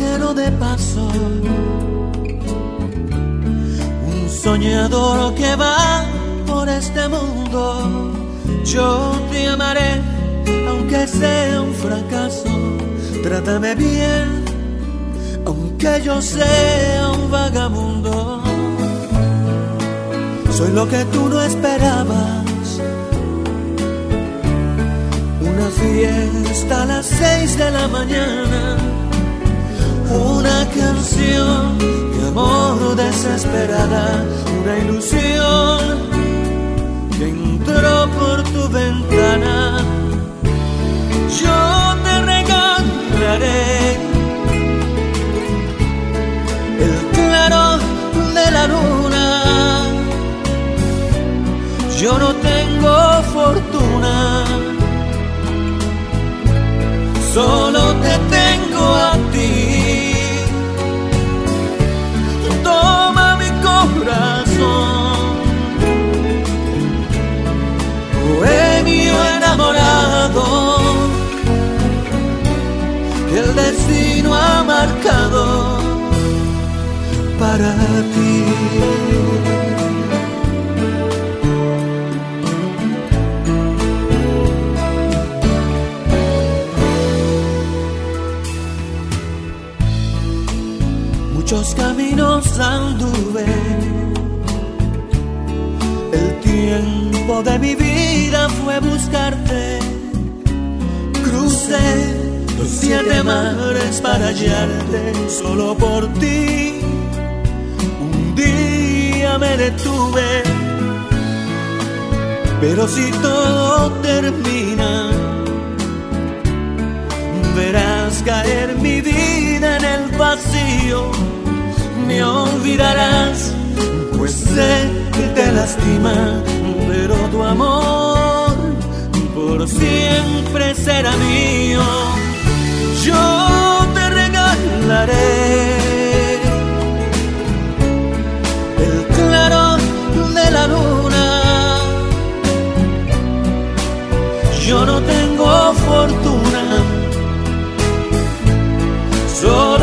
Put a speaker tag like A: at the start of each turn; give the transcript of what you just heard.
A: viajero de paso, un soñador que va por este mundo. Yo te amaré aunque sea un fracaso, trátame bien aunque yo sea un vagabundo. Soy lo que tú no esperabas, una fiesta a las 6 de la mañana, una canción de amor desesperada, una ilusión que entró por tu ventana. Yo te regalaré el claro de la luna. Yo no tengo fortuna, solo te tengo a ti. Toma mi corazón, bohemio enamorado, que el destino ha marcado para ti. Muchos caminos anduve, el tiempo de mi vida fue buscarte. Crucé los 7 mares para hallarte, solo por ti. Un día me detuve, pero si todo termina, verás caer mi vida en el vacío. Me olvidarás, pues sé que te lastima, pero tu amor por siempre será mío. Yo te regalaré el claro de la luna. Yo no tengo fortuna, solo